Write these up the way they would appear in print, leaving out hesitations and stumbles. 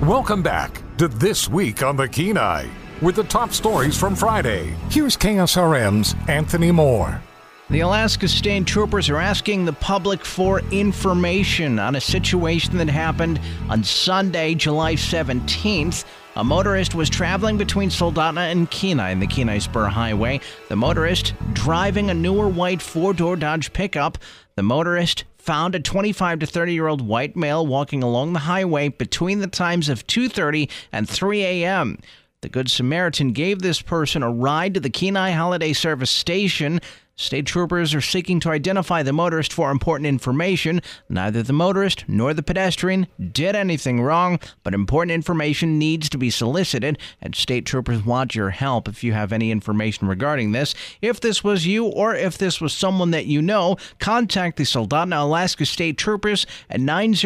Welcome back to This Week on the Kenai with the top stories from Friday. Here's KSRM's Anthony Moore. The Alaska State Troopers are asking the public for information on a situation that happened on Sunday, July 17th. A motorist was traveling between Soldotna and Kenai in the Kenai Spur Highway. The motorist driving a newer white four-door Dodge pickup. The motorist found a 25 to 30-year-old white male walking along the highway between the times of 2:30 and 3 a.m. The Good Samaritan gave this person a ride to the Kenai Holiday Service station. State troopers are seeking to identify the motorist for important information. Neither the motorist nor the pedestrian did anything wrong, but important information needs to be solicited, and state troopers want your help if you have any information regarding this. If this was you or if this was someone that you know, contact the Soldotna, Alaska State Troopers at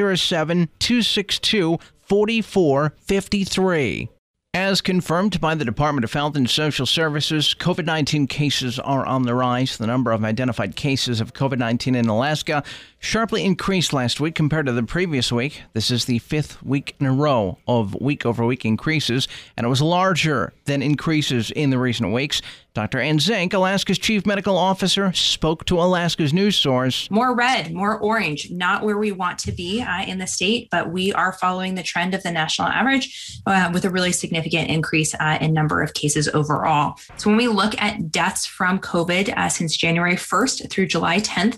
907-262-4453. As confirmed by the Department of Health and Social Services, COVID-19 cases are on the rise. The number of identified cases of COVID-19 in Alaska sharply increased last week compared to the previous week. This is the fifth week in a row of week-over-week increases, and it was larger than increases in the recent weeks. Dr. Ann Zink, Alaska's chief medical officer, spoke to Alaska's news source. More red, more orange, not where we want to be in the state, but we are following the trend of the national average with a really significant increase in number of cases overall. So when we look at deaths from COVID since January 1st through July 10th,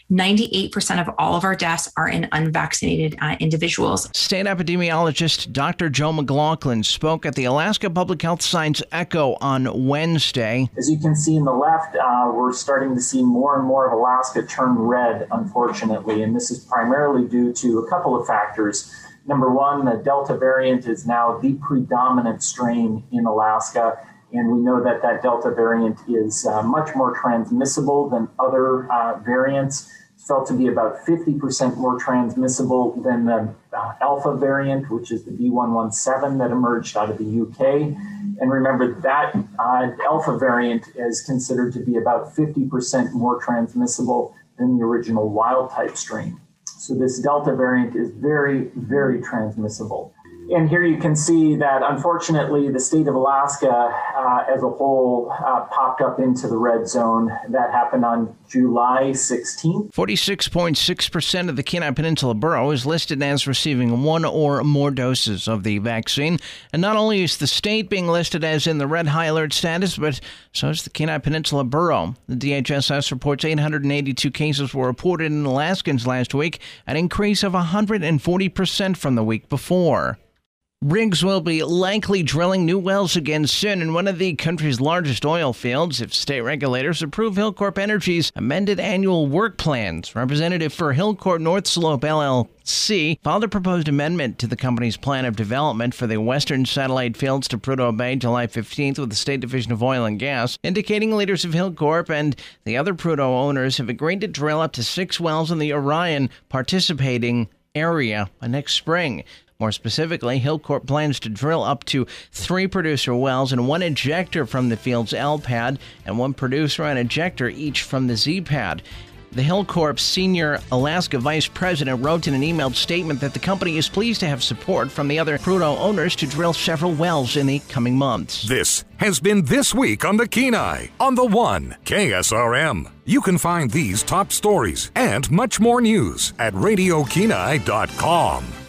98% of all of our deaths are in unvaccinated individuals. State epidemiologist Dr. Joe McLaughlin spoke at the Alaska Public Health Science Echo on Wednesday. As you can see in the left, we're starting to see more and more of Alaska turn red, unfortunately, and this is primarily due to a couple of factors. Number one, the Delta variant is now the predominant strain in Alaska, and we know that that Delta variant is much more transmissible than other variants. It's felt to be about 50% more transmissible than the Alpha variant, which is the B117 that emerged out of the UK. And remember that Alpha variant is considered to be about 50% more transmissible than the original wild type strain. So this Delta variant is very, very transmissible. And here you can see that, unfortunately, the state of Alaska as a whole popped up into the red zone. That happened on July 16th. 46.6% of the Kenai Peninsula borough is listed as receiving one or more doses of the vaccine. And not only is the state being listed as in the red high alert status, but so is the Kenai Peninsula borough. The DHSS reports 882 cases were reported in Alaskans last week, an increase of 140% from the week before. Rigs will be likely drilling new wells again soon in one of the country's largest oil fields if state regulators approve Hilcorp Energy's amended annual work plans. Representative for Hilcorp North Slope LLC filed a proposed amendment to the company's plan of development for the western satellite fields to Prudhoe Bay July 15th with the State Division of Oil and Gas, indicating leaders of Hilcorp and the other Prudhoe owners have agreed to drill up to 6 wells in the Orion participating area next spring. More specifically, Hilcorp plans to drill up to 3 producer wells and 1 injector from the field's L pad and 1 producer and injector each from the Z pad. The Hilcorp senior Alaska vice president wrote in an emailed statement that the company is pleased to have support from the other Prudhoe owners to drill several wells in the coming months. This has been This Week on the Kenai on the One KSRM. You can find these top stories and much more news at RadioKenai.com.